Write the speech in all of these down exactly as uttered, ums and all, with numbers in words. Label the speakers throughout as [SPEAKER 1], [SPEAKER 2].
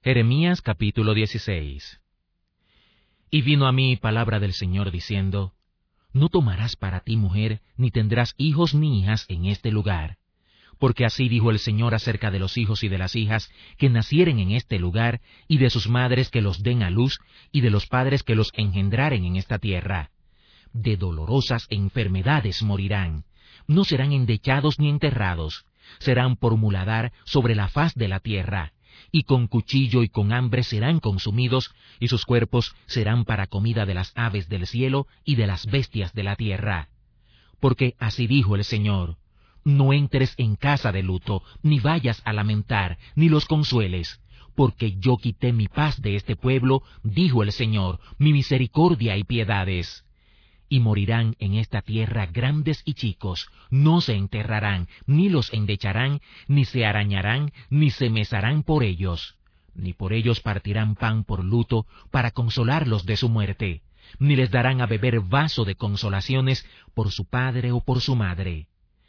[SPEAKER 1] Jeremías capítulo dieciséis. Y vino a mí palabra del Señor diciendo, No tomarás para ti mujer, ni tendrás hijos ni hijas en este lugar. Porque así dijo el Señor acerca de los hijos y de las hijas que nacieren en este lugar, y de sus madres que los den a luz, y de los padres que los engendraren en esta tierra. De dolorosas enfermedades morirán, no serán endechados ni enterrados, serán por muladar sobre la faz de la tierra, y con cuchillo y con hambre serán consumidos, y sus cuerpos serán para comida de las aves del cielo y de las bestias de la tierra. Porque así dijo el Señor, no entres en casa de luto, ni vayas a lamentar, ni los consueles, porque yo quité mi paz de este pueblo, dijo el Señor, mi misericordia y piedades. Y morirán en esta tierra grandes y chicos, no se enterrarán, ni los endecharán, ni se arañarán, ni se mesarán por ellos. Ni por ellos partirán pan por luto, para consolarlos de su muerte, ni les darán a beber vaso de consolaciones por su padre o por su madre.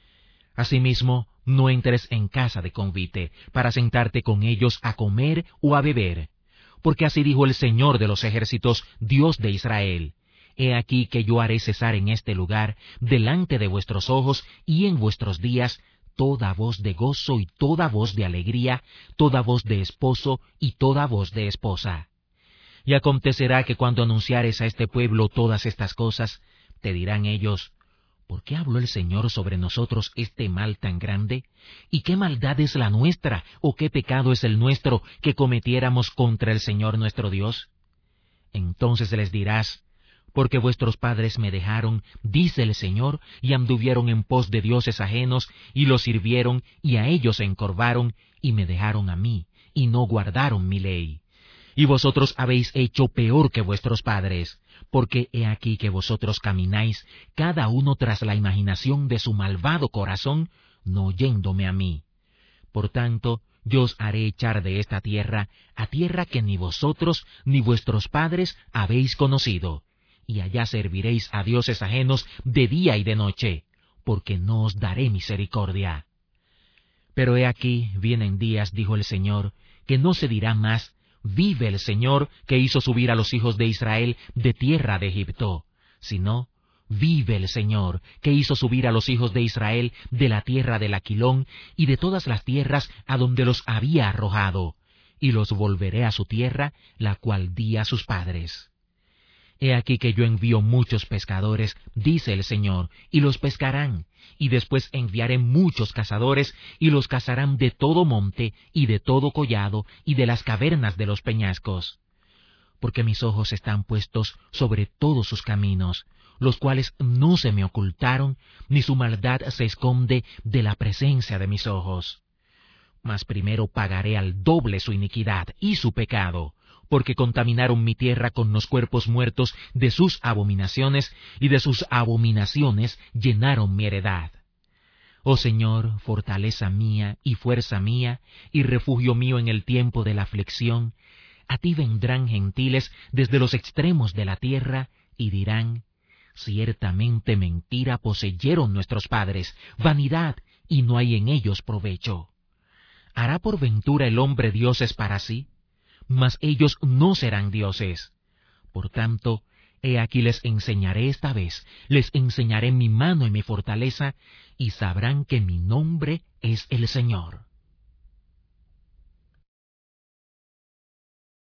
[SPEAKER 1] Asimismo, no entres en casa de convite, para sentarte con ellos a comer o a beber. Porque así dijo el Señor de los ejércitos, Dios de Israel, He aquí que yo haré cesar en este lugar, delante de vuestros ojos y en vuestros días, toda voz de gozo y toda voz de alegría, toda voz de esposo y toda voz de esposa. Y acontecerá que cuando anunciares a este pueblo todas estas cosas, te dirán ellos, ¿por qué habló el Señor sobre nosotros este mal tan grande? ¿Y qué maldad es la nuestra, o qué pecado es el nuestro que cometiéramos contra el Señor nuestro Dios? Entonces les dirás, porque vuestros padres me dejaron, dice el Señor, y anduvieron en pos de dioses ajenos, y los sirvieron, y a ellos se encorvaron, y me dejaron a mí, y no guardaron mi ley. Y vosotros habéis hecho peor que vuestros padres, porque he aquí que vosotros camináis, cada uno tras la imaginación de su malvado corazón, no oyéndome a mí. Por tanto, yo os haré echar de esta tierra, a tierra que ni vosotros ni vuestros padres habéis conocido, y allá serviréis a dioses ajenos de día y de noche, porque no os daré misericordia. Pero he aquí, vienen días, dijo el Señor, que no se dirá más, vive el Señor que hizo subir a los hijos de Israel de tierra de Egipto, sino, vive el Señor que hizo subir a los hijos de Israel de la tierra del Aquilón y de todas las tierras a donde los había arrojado, y los volveré a su tierra, la cual di a sus padres. He aquí que yo envío muchos pescadores, dice el Señor, y los pescarán, y después enviaré muchos cazadores, y los cazarán de todo monte, y de todo collado, y de las cavernas de los peñascos. Porque mis ojos están puestos sobre todos sus caminos, los cuales no se me ocultaron, ni su maldad se esconde de la presencia de mis ojos. Mas primero pagaré al doble su iniquidad y su pecado, porque contaminaron mi tierra con los cuerpos muertos de sus abominaciones, y de sus abominaciones llenaron mi heredad. Oh Señor, fortaleza mía y fuerza mía, y refugio mío en el tiempo de la aflicción, a ti vendrán gentiles desde los extremos de la tierra, y dirán, ciertamente mentira poseyeron nuestros padres, vanidad, y no hay en ellos provecho. ¿Hará por ventura el hombre dioses para sí? Mas ellos no serán dioses. Por tanto, he aquí les enseñaré esta vez, les enseñaré mi mano y mi fortaleza, y sabrán que mi nombre es el Señor.